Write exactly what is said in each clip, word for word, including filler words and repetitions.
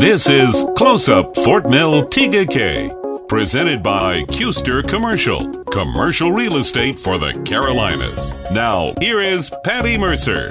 This is Close Up Fort Mill T K K, presented by Custer Commercial, commercial real estate for the Carolinas. Now, here is Patty Mercer.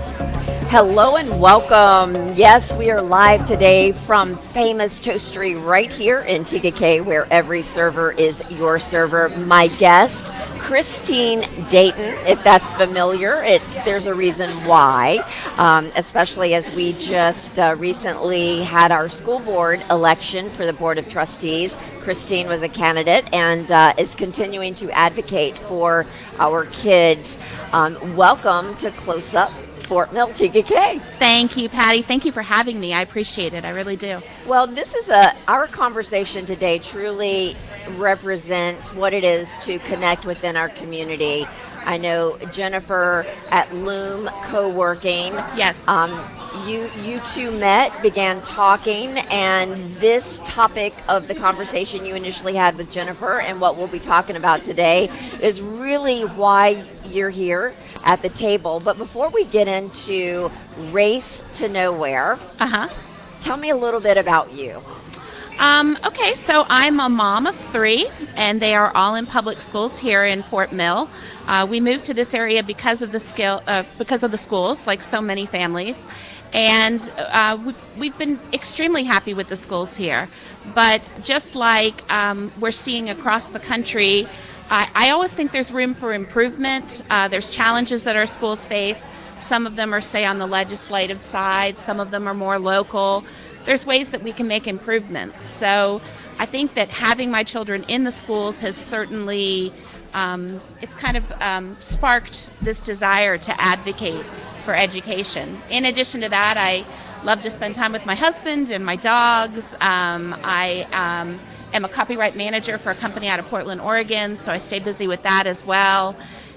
Hello and welcome. Yes, we are live today from famous Toastery right here in T K K, where every server is your server. My guest, Christine Dayton, if that's familiar, it's there's a reason why, um, especially as we just uh, recently had our school board election for the Board of Trustees. Christine was a candidate and uh, is continuing to advocate for our kids. Um, welcome to Close Up Fort Mill T K K. Thank you, Patty. Thank you for having me. I appreciate it. I really do. Well, this is a our conversation today truly represents what it is to connect within our community. I know Jennifer at Loom Co-working. Yes. Um, you you two met, began talking, and this topic of the conversation you initially had with Jennifer and what we'll be talking about today is really why you're here at the table. But before we get into Race to Nowhere, Uh-huh. tell me a little bit about you. Um, okay, so I'm a mom of three, and they are all in public schools here in Fort Mill. Uh, we moved to this area because of the skill, uh, because of the schools, like so many families. And uh, we, we've been extremely happy with the schools here. But just like um, we're seeing across the country, I, I always think there's room for improvement. Uh, there's challenges that our schools face. Some of them are, say, on the legislative side. Some of them are more local. There's ways that we can make improvements. So I think that having my children in the schools has certainly, um, it's kind of um, sparked this desire to advocate for education. In addition to that, I love to spend time with my husband and my dogs. Um, I um, am a copyright manager for a company out of Portland, Oregon, so I stay busy with that as well.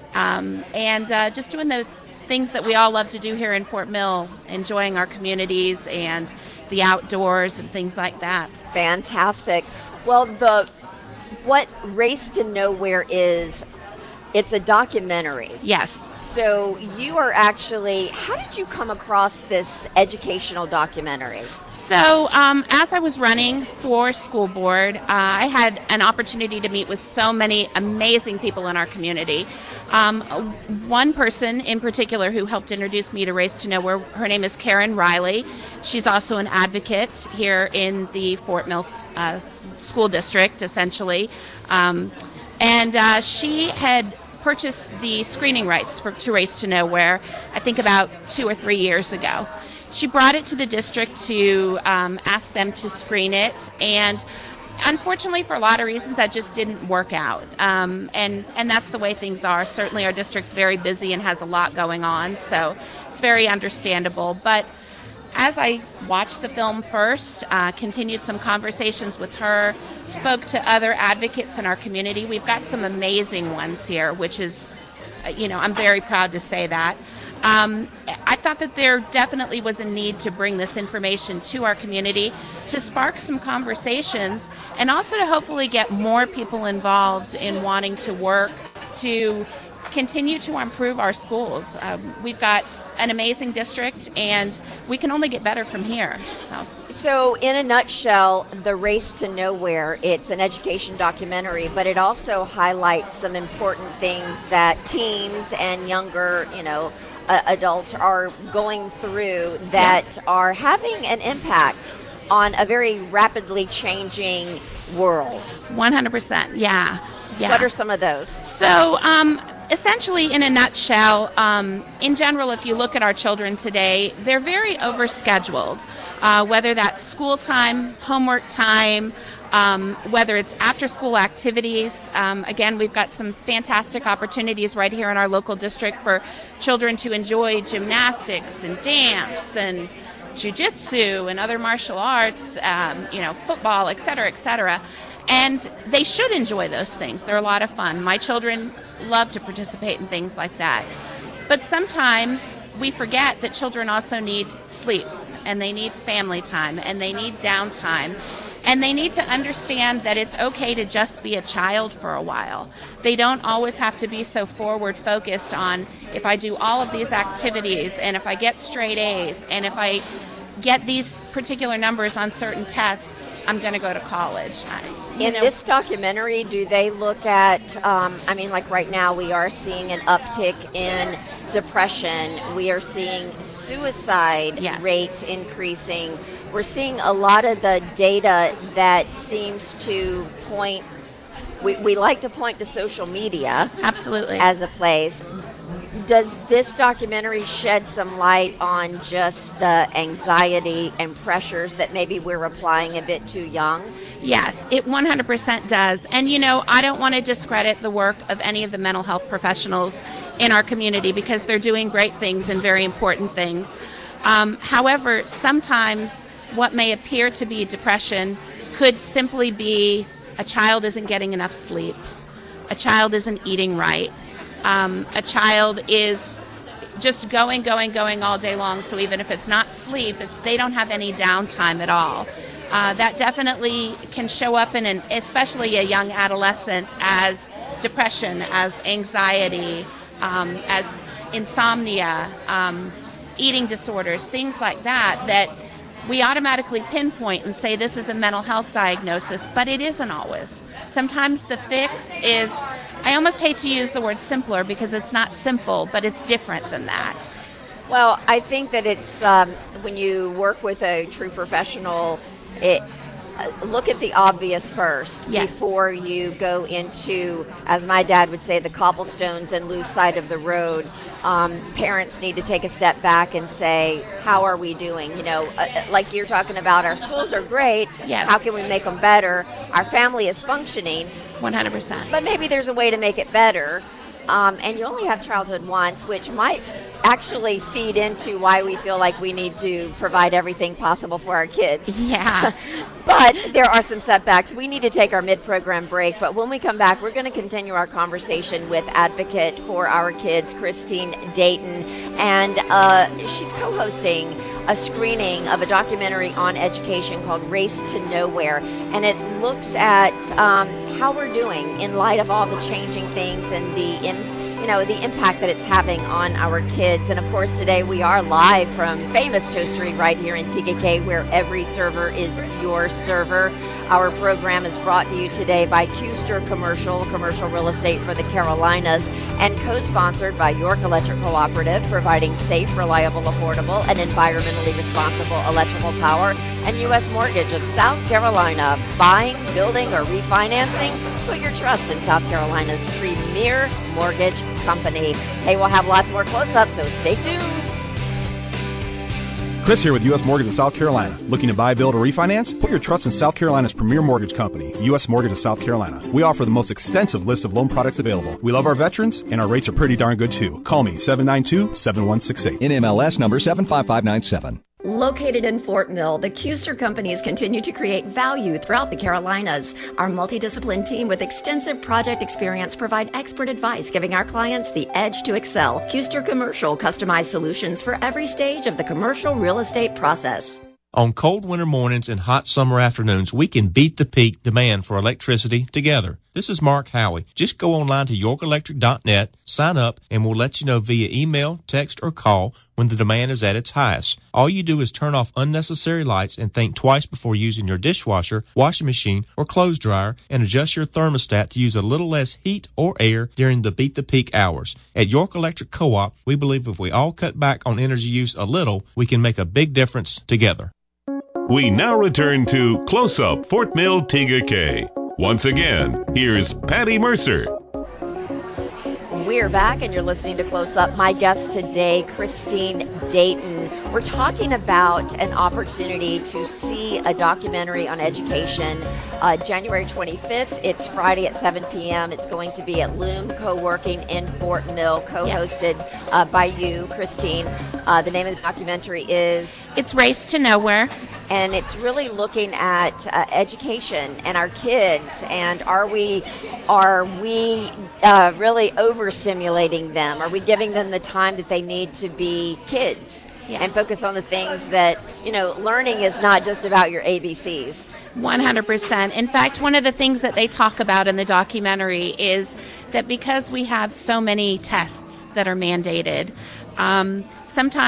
Um, and uh, just doing the things that we all love to do here in Fort Mill, enjoying our communities and the outdoors and things like that. Fantastic. Well, the what Race to Nowhere is, it's a documentary. Yes. So you are actually, how did you come across this educational documentary? So um, as I was running for school board, uh, I had an opportunity to meet with so many amazing people in our community. Um, one person in particular who helped introduce me to Race to Nowhere, her name is Karen Riley. She's also an advocate here in the Fort Mill uh, School District, essentially. Um, and uh, she had purchased the screening rights for to Race to Nowhere, I think about two or three years ago. She brought it to the district to um, ask them to screen it, and unfortunately for a lot of reasons that just didn't work out. Um, and, and that's the way things are. Certainly our district's very busy and has a lot going on, so it's very understandable. But as I watched the film first, uh, continued some conversations with her, spoke to other advocates in our community. We've got some amazing ones here, which is, you know, I'm very proud to say that. Um, I thought that there definitely was a need to bring this information to our community, to spark some conversations, and also to hopefully get more people involved in wanting to work to continue to improve our schools. Um, we've got an amazing district, and we can only get better from here. So. So in a nutshell, the Race to Nowhere, it's an education documentary, but it also highlights some important things that teens and younger, you know, uh, adults are going through that yeah. are having an impact on a very rapidly changing world. one hundred percent, yeah. yeah. What are some of those? So, um, essentially, in a nutshell, um, in general, if you look at our children today, they're very overscheduled, uh, whether that's school time, homework time, um, whether it's after-school activities. Um, again, we've got some fantastic opportunities right here in our local district for children to enjoy gymnastics and dance and jiu-jitsu and other martial arts, um, you know, football, et cetera, et cetera. And they should enjoy those things. They're a lot of fun. My children love to participate in things like that. But sometimes we forget that children also need sleep, and they need family time, and they need downtime. And they need to understand that it's okay to just be a child for a while. They don't always have to be so forward focused on if I do all of these activities and if I get straight A's and if I get these particular numbers on certain tests, I'm going to go to college. I, In know. this documentary, do they look at, um, I mean, like right now we are seeing an uptick in depression. We are seeing suicide Yes. rates increasing. We're seeing a lot of the data that seems to point, we, we like to point to social media Absolutely. as a place. Does this documentary shed some light on just the anxiety and pressures that maybe we're applying a bit too young? Yes, it one hundred percent does. And, you know, I don't want to discredit the work of any of the mental health professionals in our community because they're doing great things and very important things. Um, however, sometimes what may appear to be depression could simply be a child isn't getting enough sleep, a child isn't eating right. Um, a child is just going, going, going all day long. So even if it's not sleep, it's they don't have any downtime at all. Uh, that definitely can show up in an, especially a young adolescent, as depression, as anxiety, um, as insomnia, um, eating disorders, things like that, that we automatically pinpoint and say this is a mental health diagnosis, but it isn't always. Sometimes the fix is, I almost hate to use the word simpler because it's not simple, but it's different than that. Well, I think that it's, um, when you work with a true professional, it, uh, look at the obvious first Yes. before you go into, as my dad would say, the cobblestones and lose sight of the road. Um, parents need to take a step back and say, how are we doing? You know, uh, like you're talking about, our schools are great. Yes. How can we make them better? Our family is functioning. one hundred percent. But maybe there's a way to make it better. Um, and you only have childhood once, which might actually feed into why we feel like we need to provide everything possible for our kids. Yeah. But there are some setbacks. We need to take our mid-program break, but when we come back, we're going to continue our conversation with advocate for our kids, Christine Dayton, and uh, she's co-hosting a screening of a documentary on education called Race to Nowhere, and it looks at um, how we're doing in light of all the changing things and the in, you know, the impact that it's having on our kids. And of course, today we are live from famous Toastery right here in T K K, where every server is your server. Our program is brought to you today by Custer Commercial, commercial real estate for the Carolinas, and co-sponsored by York Electric Cooperative, providing safe, reliable, affordable, and environmentally responsible electrical power, and U S Mortgage of South Carolina. Buying, building, or refinancing? Put your trust in South Carolina's premier mortgage company. Hey, we'll have lots more close-ups, so stay tuned. Chris here with U S Mortgage of South Carolina. Looking to buy, build, or refinance? Put your trust in South Carolina's premier mortgage company, U S Mortgage of South Carolina. We offer the most extensive list of loan products available. We love our veterans, and our rates are pretty darn good too. Call me, seven nine two, seven one six eight. N M L S number seven five five nine seven. Located in Fort Mill, the Custer companies continue to create value throughout the Carolinas. Our multidisciplined team with extensive project experience provide expert advice, giving our clients the edge to excel. Custer Commercial, customized solutions for every stage of the commercial real estate process. On cold winter mornings and hot summer afternoons, we can beat the peak demand for electricity together. This is Mark Howey. Just go online to york electric dot net, sign up, and we'll let you know via email, text, or call when the demand is at its highest. All you do is turn off unnecessary lights and think twice before using your dishwasher, washing machine, or clothes dryer, and adjust your thermostat to use a little less heat or air during the beat the peak hours. At York Electric Co-op, we believe if we all cut back on energy use a little, we can make a big difference together. We now return to Close Up Fort Mill T G K. Once again, here's Patty Mercer. We're back, and you're listening to Close Up. My guest today, Christine Dayton. We're talking about an opportunity to see a documentary on education. Uh, January twenty-fifth, it's Friday at seven p.m. It's going to be at Loom Co-working in Fort Mill, co-hosted yes. uh, by you, Christine. Uh, the name of the documentary is? It's Race to Nowhere. And it's really looking at uh, education and our kids, and are we are we uh, really overstimulating them? Are we giving them the time that they need to be kids yeah. and focus on the things that, you know, learning is not just about your A B Cs. one hundred percent. In fact, one of the things that they talk about in the documentary is that because we have so many tests that are mandated, um, sometimes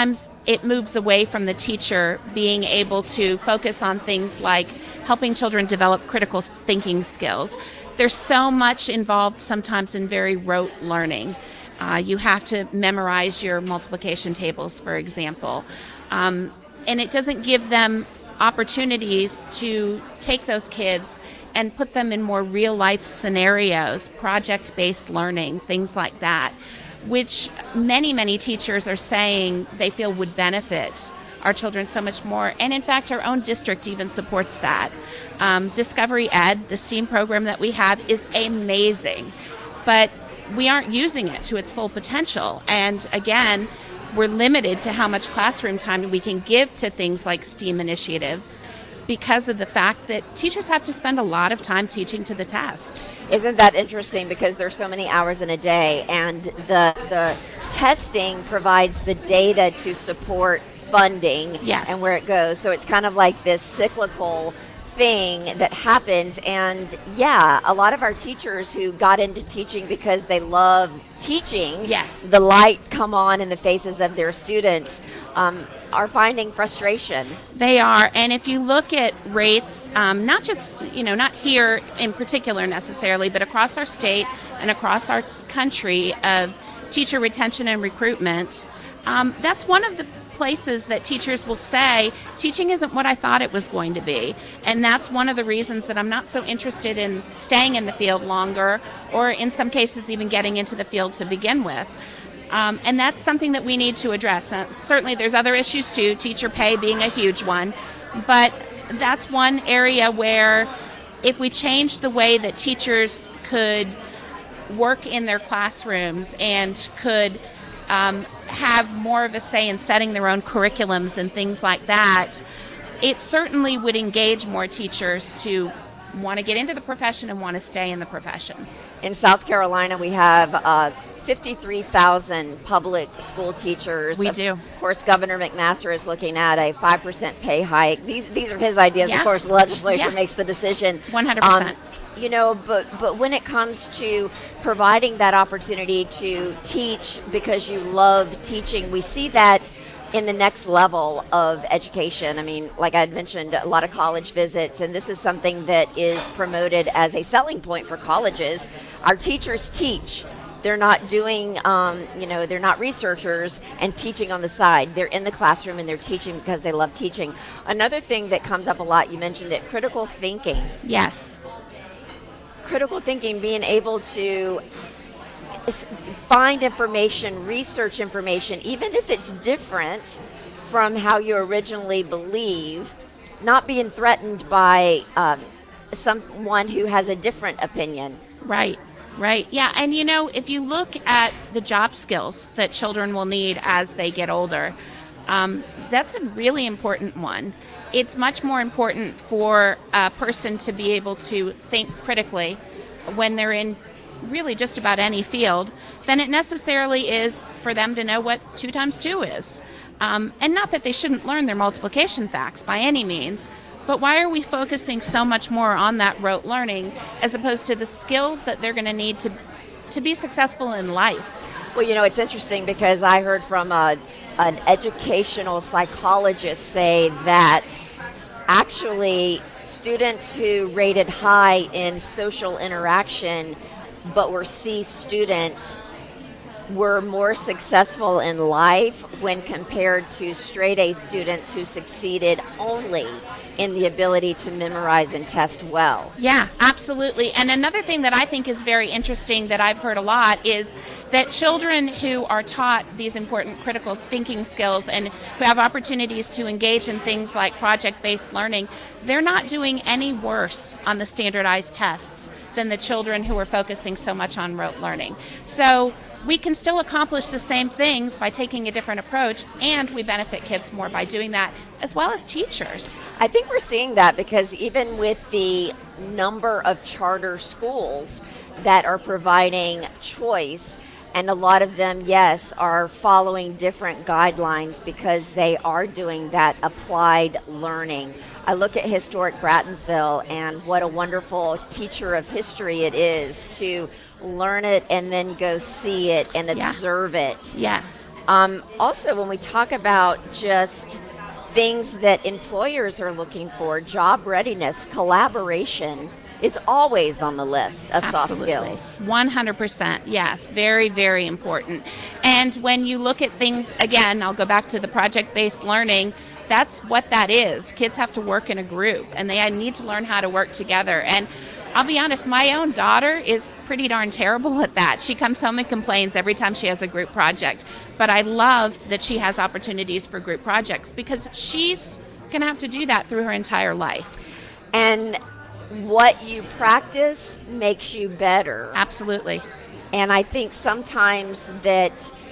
it moves away from the teacher being able to focus on things like helping children develop critical thinking skills. There's so much involved sometimes in very rote learning. Uh, you have to memorize your multiplication tables, for example. Um, and it doesn't give them opportunities to take those kids and put them in more real-life scenarios, project-based learning, things like that, which many, many teachers are saying they feel would benefit our children so much more. And in fact, our own district even supports that. Um, Discovery Ed, the STEAM program that we have, is amazing, but we aren't using it to its full potential. And again, we're limited to how much classroom time we can give to things like STEAM initiatives because of the fact that teachers have to spend a lot of time teaching to the test. Isn't that interesting? Because there's so many hours in a day, and the the testing provides the data to support funding yes. and where it goes. So it's kind of like this cyclical thing that happens. And yeah, a lot of our teachers who got into teaching because they love teaching, yes. the light come on in the faces of their students, um, are finding frustration. They are. And if you look at rates, um, not just, you know, not here in particular necessarily, but across our state and across our country of teacher retention and recruitment, um, that's one of the places that teachers will say, teaching isn't what I thought it was going to be. And that's one of the reasons that I'm not so interested in staying in the field longer, or in some cases even getting into the field to begin with. Um, and that's something that we need to address. Uh, certainly there's other issues too, teacher pay being a huge one, but that's one area where if we change the way that teachers could work in their classrooms and could um, have more of a say in setting their own curriculums and things like that, it certainly would engage more teachers to want to get into the profession and want to stay in the profession. In South Carolina, we have uh, fifty-three thousand public school teachers. We of do. Of course, Governor McMaster is looking at a five percent pay hike. These these are his ideas. Yeah. Of course, the legislature Yeah. makes the decision. one hundred percent. Um, you know, but, but when it comes to providing that opportunity to teach because you love teaching, we see that in the next level of education. I mean, like I had mentioned, a lot of college visits, and this is something that is promoted as a selling point for colleges. Our teachers teach. They're not doing, um, you know, they're not researchers and teaching on the side. They're in the classroom and they're teaching because they love teaching. Another thing that comes up a lot, you mentioned it, critical thinking. Yes. Critical thinking, being able to find information, research information, even if it's different from how you originally believe, not being threatened by um, someone who has a different opinion. Right, right. Yeah, and you know, if you look at the job skills that children will need as they get older, um, that's a really important one. It's much more important for a person to be able to think critically when they're in really just about any field than it necessarily is for them to know what two times two is. Um, and not that they shouldn't learn their multiplication facts by any means, but why are we focusing so much more on that rote learning as opposed to the skills that they're going to need to to be successful in life? Well, you know, it's interesting because I heard from a, an educational psychologist say that actually students who rated high in social interaction but were C students were more successful in life when compared to straight A students who succeeded only in the ability to memorize and test well. Yeah, absolutely. And another thing that I think is very interesting that I've heard a lot is that children who are taught these important critical thinking skills and who have opportunities to engage in things like project-based learning, they're not doing any worse on the standardized tests than the children who are focusing so much on rote learning. So we can still accomplish the same things by taking a different approach, and we benefit kids more by doing that, as well as teachers. I think we're seeing that because even with the number of charter schools that are providing choice, and a lot of them, yes, are following different guidelines because they are doing that applied learning. I look at historic Brattonsville and what a wonderful teacher of history it is to learn it and then go see it and Yeah. observe it. Yes. Um, also, when we talk about just things that employers are looking for, job readiness, collaboration is always on the list of Absolutely. soft skills. one hundred percent, yes. Very, very important. And when you look at things, again, I'll go back to the project-based learning, that's what that is. Kids have to work in a group, and they need to learn how to work together. And I'll be honest, my own daughter is pretty darn terrible at that. She comes home and complains every time she has a group project. But I love that she has opportunities for group projects because she's going to have to do that through her entire life. And what you practice makes you better. Absolutely. And I think sometimes that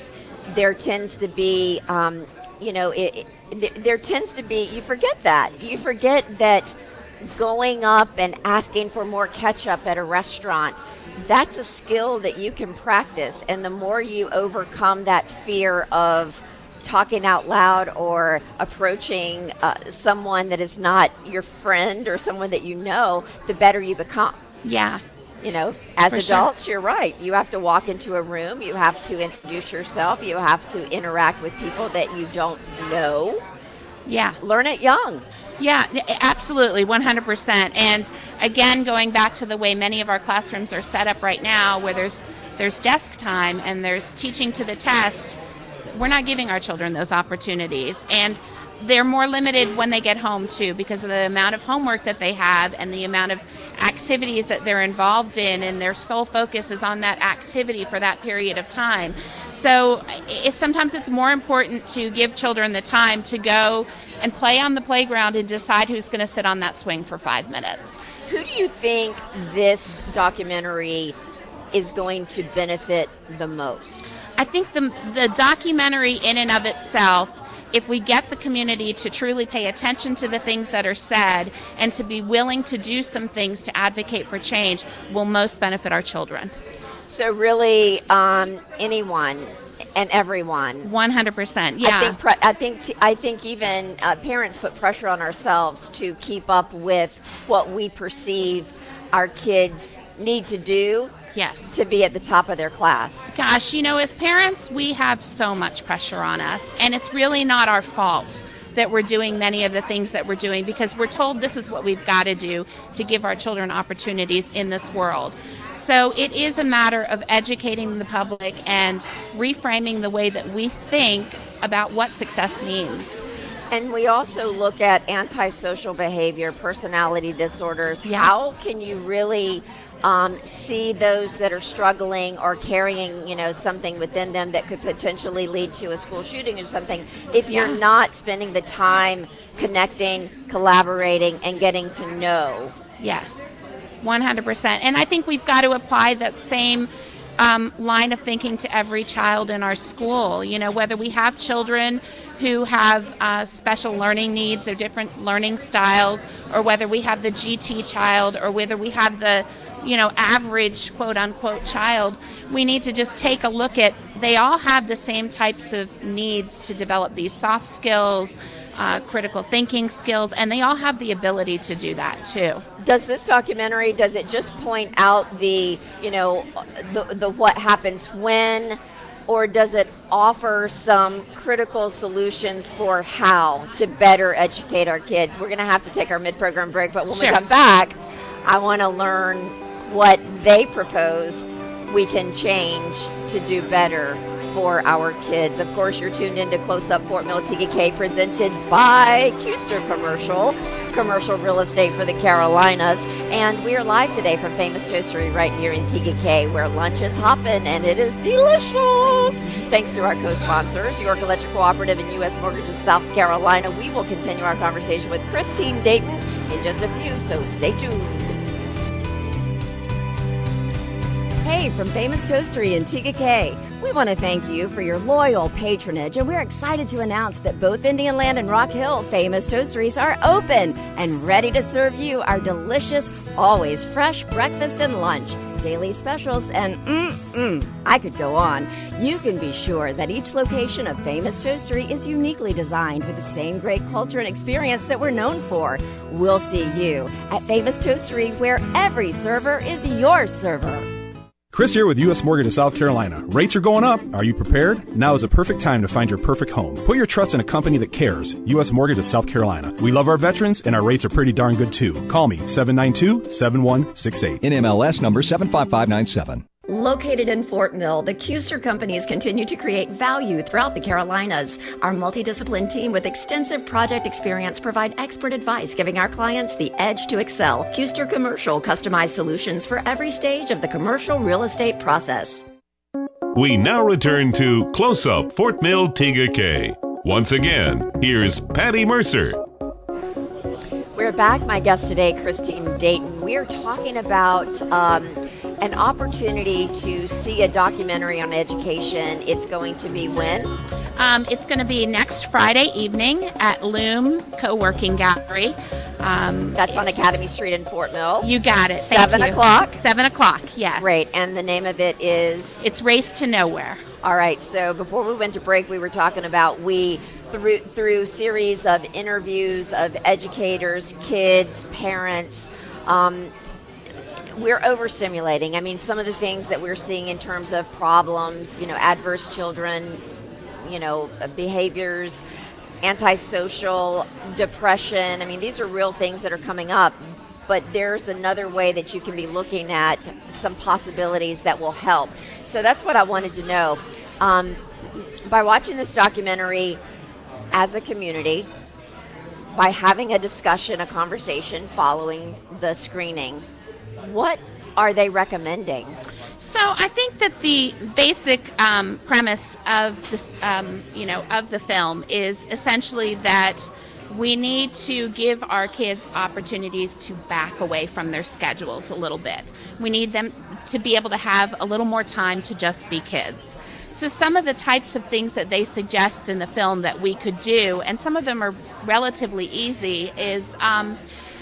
there tends to be, um, you know, it, it, there tends to be, you forget that. You forget that going up and asking for more ketchup at a restaurant, that's a skill that you can practice. And the more you overcome that fear of talking out loud or approaching uh, someone that is not your friend or someone that you know, the better you become. Yeah. You know, as For adults, sure. You're right. You have to walk into a room. You have to introduce yourself. You have to interact with people that you don't know. Yeah. Learn it young. Yeah, absolutely, one hundred percent. And again, going back to the way many of our classrooms are set up right now, where there's there's desk time and there's teaching to the test, we're not giving our children those opportunities. And they're more limited when they get home, too, because of the amount of homework that they have and the amount of activities that they're involved in, and their sole focus is on that activity for that period of time. So it's, sometimes it's more important to give children the time to go and play on the playground and decide who's going to sit on that swing for five minutes. Who do you think this documentary is going to benefit the most? I think the the documentary in and of itself, if we get the community to truly pay attention to the things that are said and to be willing to do some things to advocate for change, will most benefit our children. So really, um, anyone and everyone. one hundred percent, yeah. I think, pre- I think, t- I think even uh, parents put pressure on ourselves to keep up with what we perceive our kids need to do. Yes. To be at the top of their class. Gosh, you know, as parents, we have so much pressure on us, and it's really not our fault that we're doing many of the things that we're doing, because we're told this is what we've got to do to give our children opportunities in this world. So it is a matter of educating the public and reframing the way that we think about what success means. And we also look at antisocial behavior, personality disorders. Yeah. How can you really um, see those that are struggling or carrying, you know, something within them that could potentially lead to a school shooting or something if you're Yeah. not spending the time connecting, collaborating, and getting to know? Yes, one hundred percent. And I think we've got to apply that same um, line of thinking to every child in our school. You know, whether we have children who have uh, special learning needs or different learning styles, or whether we have the G T child, or whether we have the, you know, average quote unquote child, we need to just take a look at, they all have the same types of needs to develop these soft skills, uh, critical thinking skills, and they all have the ability to do that too. Does this documentary, does it just point out the, you know, the, the what happens when, or does it offer some critical solutions for how to better educate our kids? We're going to have to take our mid-program break, but when Sure. we come back, I want to learn what they propose we can change to do better for our kids. Of course, you're tuned into Close Up Fort Mill T K K, presented by Kuster Commercial, commercial real estate for the Carolinas. And we are live today from Famous Toastery right here in T K K, where lunch is hopping and it is delicious. Thanks to our co-sponsors, York Electric Cooperative and U S Mortgage of South Carolina. We will continue our conversation with Christine Dayton in just a few, so stay tuned. Hey, from Famous Toastery in T K K, we want to thank you for your loyal patronage, and we're excited to announce that both Indian Land and Rock Hill Famous Toasteries are open and ready to serve you our delicious, always fresh breakfast and lunch, daily specials, and mm-mm, I could go on. You can be sure that each location of Famous Toastery is uniquely designed with the same great culture and experience that we're known for. We'll see you at Famous Toastery, where every server is your server. Chris here with U S Mortgage of South Carolina. Rates are going up. Are you prepared? Now is a perfect time to find your perfect home. Put your trust in a company that cares. U S Mortgage of South Carolina. We love our veterans, and our rates are pretty darn good too. Call me, seven nine two, seven one six eight. N M L S number seven five five nine seven. Located in Fort Mill, the Kuester companies continue to create value throughout the Carolinas. Our multidisciplined team with extensive project experience provide expert advice, giving our clients the edge to excel. Kuester Commercial, customized solutions for every stage of the commercial real estate process. We now return to Close Up Fort Mill T G K. Once again, here's Patty Mercer. We're back. My guest today, Christine Dayton. We are talking about um, an opportunity to see a documentary on education. It's going to be when? Um, it's going to be next Friday evening at Loom Co-working Gallery. Um, That's on Academy Street in Fort Mill. You got it. Thank Seven you. o'clock? Seven o'clock, yes. Great. And the name of it is? It's Race to Nowhere. All right. So before we went to break, we were talking about we, through, through series of interviews of educators, kids, parents, um, we're overstimulating. I mean, some of the things that we're seeing in terms of problems, you know, adverse children, you know, behaviors, antisocial, depression. I mean, these are real things that are coming up, but there's another way that you can be looking at some possibilities that will help. So that's what I wanted to know. Um, by watching this documentary as a community, by having a discussion, a conversation following the screening, what are they recommending? So I think that the basic um, premise of this, um, you know, of the film is essentially that we need to give our kids opportunities to back away from their schedules a little bit. We need them to be able to have a little more time to just be kids. So some of the types of things that they suggest in the film that we could do, and some of them are relatively easy, is um,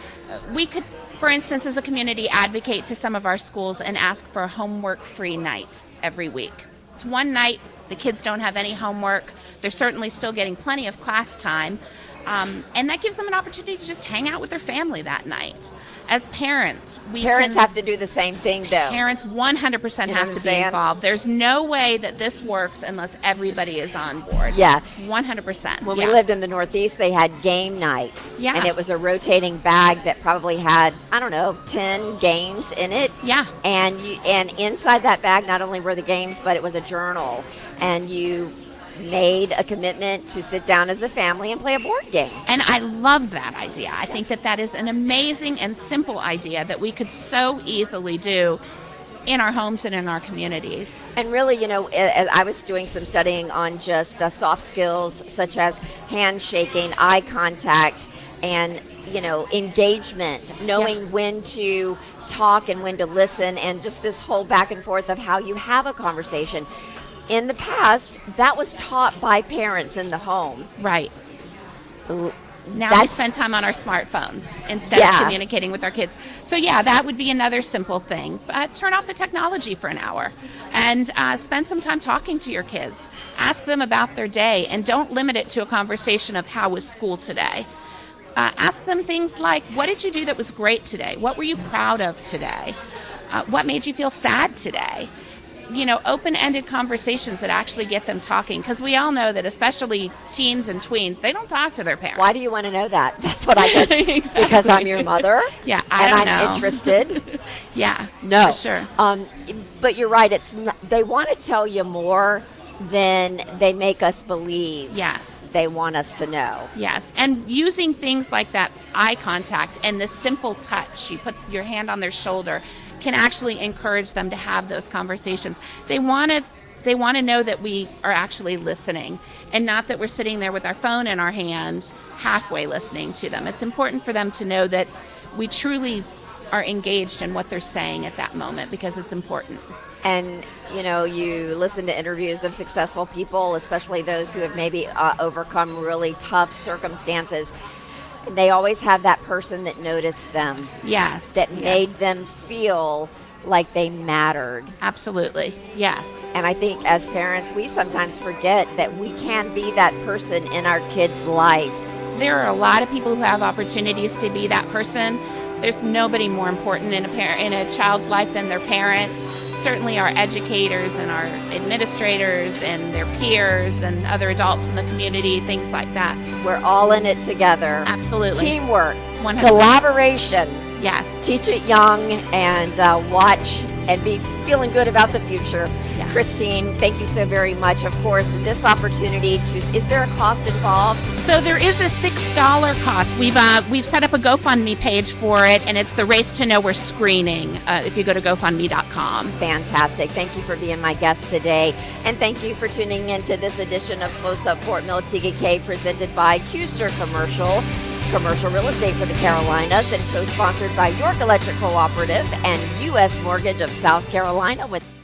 we could, for instance, as a community, advocate to some of our schools and ask for a homework-free night every week. It's one night, the kids don't have any homework, they're certainly still getting plenty of class time, um, and that gives them an opportunity to just hang out with their family that night. As parents, we Parents can, have to do the same thing, though. Parents one hundred percent You know have what to I'm be saying? involved. There's no way that this works unless everybody is on board. Yeah. one hundred percent. When yeah. we lived in the Northeast, they had game night. Yeah. And it was a rotating bag that probably had, I don't know, ten games in it. Yeah. And you, and inside that bag, not only were the games, but it was a journal. And you made a commitment to sit down as a family and play a board game. And I love that idea. I think that that is an amazing and simple idea that we could so easily do in our homes and in our communities. And really, you know, as I was doing some studying on just uh, soft skills such as handshaking, eye contact, and, you know, engagement, knowing Yeah. when to talk and when to listen, and just this whole back and forth of how you have a conversation. In the past, that was taught by parents in the home. Right. Now That's- we spend time on our smartphones instead Yeah. of communicating with our kids. So yeah, that would be another simple thing. Uh, turn off the technology for an hour and uh, spend some time talking to your kids. Ask them about their day, and don't limit it to a conversation of how was school today. Uh, ask them things like, what did you do that was great today? What were you proud of today? Uh, what made you feel sad today? You know, open-ended conversations that actually get them talking, because we all know that especially teens and tweens, they don't talk to their parents. Why do you want to know that? That's what I guess. Exactly. Because I'm your mother. Yeah, I and don't I'm know. interested. Yeah, No, for sure. Um, but you're right. It's not, they want to tell you more than they make us believe. Yes. They want us to know. Yes, and using things like that eye contact and the simple touch, you put your hand on their shoulder, can actually encourage them to have those conversations. They want to they want to know that we are actually listening, and not that we're sitting there with our phone in our hand halfway listening to them. It's important for them to know that we truly are engaged in what they're saying at that moment, because it's important. And, you know, you listen to interviews of successful people, especially those who have maybe uh, overcome really tough circumstances. They always have that person that noticed them. Yes. That yes. made them feel like they mattered. Absolutely. Yes. And I think as parents, we sometimes forget that we can be that person in our kid's life. There are a lot of people who have opportunities to be that person. There's nobody more important in a par- in a child's life than their parents. certainly our educators and our administrators and their peers and other adults in the community, things like that. We're all in it together. Absolutely. Teamwork, one hundred percent. Collaboration. Yes. Teach it young and uh, watch and be feeling good about the future. Yeah. Christine, thank you so very much. Of course, this opportunity to, is there a cost involved? So there is a six dollar cost. We've uh, we've set up a GoFundMe page for it, and it's the Race to Nowhere screening uh, if you go to GoFundMe dot com. Fantastic. Thank you for being my guest today. And thank you for tuning in to this edition of Close Up Fort Mill T K K presented by Kuster Commercial. Commercial real estate for the Carolinas and co-sponsored by York Electric Cooperative and U S Mortgage of South Carolina with